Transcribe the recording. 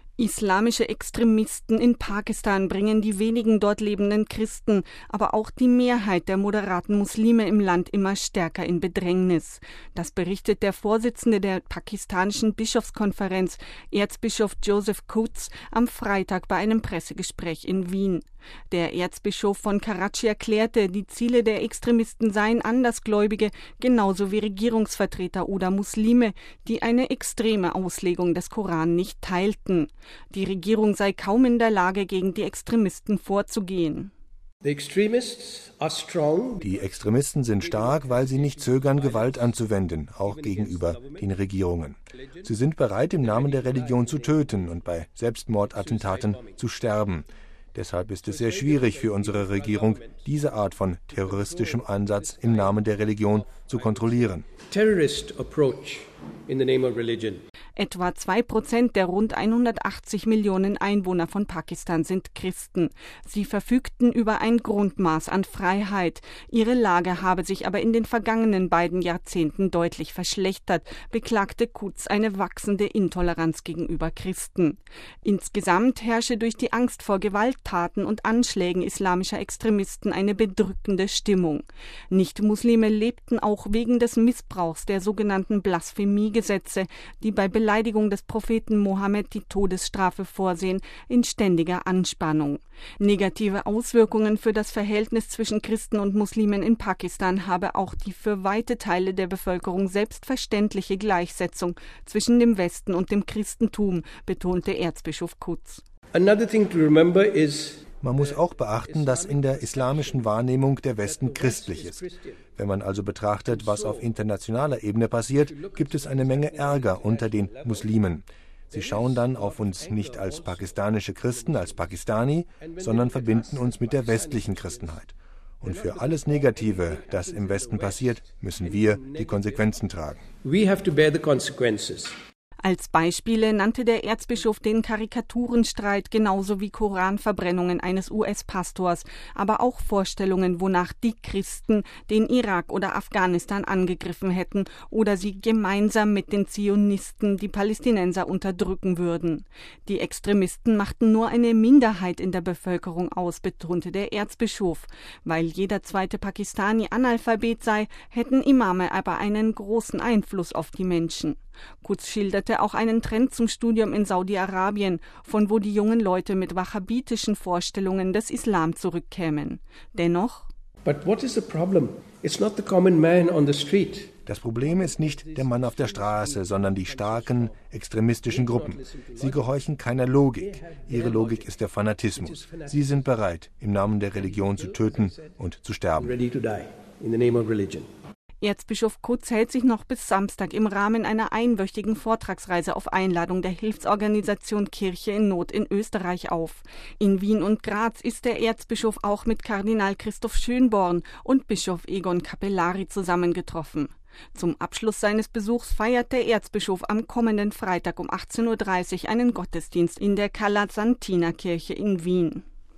Islamische Extremisten in Pakistan bringen die wenigen dort lebenden Christen, aber auch die Mehrheit der moderaten Muslime im Land immer stärker in Bedrängnis. Das berichtet der Vorsitzende der pakistanischen Bischofskonferenz, Erzbischof Joseph Qutz, am Freitag bei einem Pressegespräch in Wien. Der Erzbischof von Karachi erklärte, die Ziele der Extremisten seien Andersgläubige, genauso wie Regierungsvertreter oder Muslime, die eine extreme Auslegung des Koran nicht teilten. Die Regierung sei kaum in der Lage, gegen die Extremisten vorzugehen. Die Extremisten sind stark, weil sie nicht zögern, Gewalt anzuwenden, auch gegenüber den Regierungen. Sie sind bereit, im Namen der Religion zu töten und bei Selbstmordattentaten zu sterben. Deshalb ist es sehr schwierig für unsere Regierung, diese Art von terroristischem Ansatz im Namen der Religion zu kontrollieren. Etwa 2% der rund 180 Millionen Einwohner von Pakistan sind Christen. Sie verfügten über ein Grundmaß an Freiheit. Ihre Lage habe sich aber in den vergangenen beiden Jahrzehnten deutlich verschlechtert, beklagte Qutz eine wachsende Intoleranz gegenüber Christen. Insgesamt herrsche durch die Angst vor Gewalttaten und Anschlägen islamischer Extremisten eine bedrückende Stimmung. Nicht-Muslime lebten auch wegen des Missbrauchs der sogenannten Blasphemiegesetze, die bei Beleidigung des Propheten Mohammed die Todesstrafe vorsehen, in ständiger Anspannung. Negative Auswirkungen für das Verhältnis zwischen Christen und Muslimen in Pakistan habe auch die für weite Teile der Bevölkerung selbstverständliche Gleichsetzung zwischen dem Westen und dem Christentum, betonte Erzbischof Qutz. Man muss auch beachten, dass in der islamischen Wahrnehmung der Westen christlich ist. Wenn man also betrachtet, was auf internationaler Ebene passiert, gibt es eine Menge Ärger unter den Muslimen. Sie schauen dann auf uns nicht als pakistanische Christen, als Pakistani, sondern verbinden uns mit der westlichen Christenheit. Und für alles Negative, das im Westen passiert, müssen wir die Konsequenzen tragen. Als Beispiele nannte der Erzbischof den Karikaturenstreit genauso wie Koranverbrennungen eines US-Pastors, aber auch Vorstellungen, wonach die Christen den Irak oder Afghanistan angegriffen hätten oder sie gemeinsam mit den Zionisten die Palästinenser unterdrücken würden. Die Extremisten machten nur eine Minderheit in der Bevölkerung aus, betonte der Erzbischof. Weil jeder zweite Pakistani Analphabet sei, hätten Imame aber einen großen Einfluss auf die Menschen. Qutz schilderte auch einen Trend zum Studium in Saudi-Arabien, von wo die jungen Leute mit wahhabitischen Vorstellungen des Islam zurückkämen. Dennoch: Das Problem ist nicht der Mann auf der Straße, sondern die starken extremistischen Gruppen. Sie gehorchen keiner Logik. Ihre Logik ist der Fanatismus. Sie sind bereit, im Namen der Religion zu töten und zu sterben. Erzbischof Qutz hält sich noch bis Samstag im Rahmen einer einwöchigen Vortragsreise auf Einladung der Hilfsorganisation Kirche in Not in Österreich auf. In Wien und Graz ist der Erzbischof auch mit Kardinal Christoph Schönborn und Bischof Egon Capellari zusammengetroffen. Zum Abschluss seines Besuchs feiert der Erzbischof am kommenden Freitag um 18:30 Uhr einen Gottesdienst in der Calasantina-Kirche in Wien.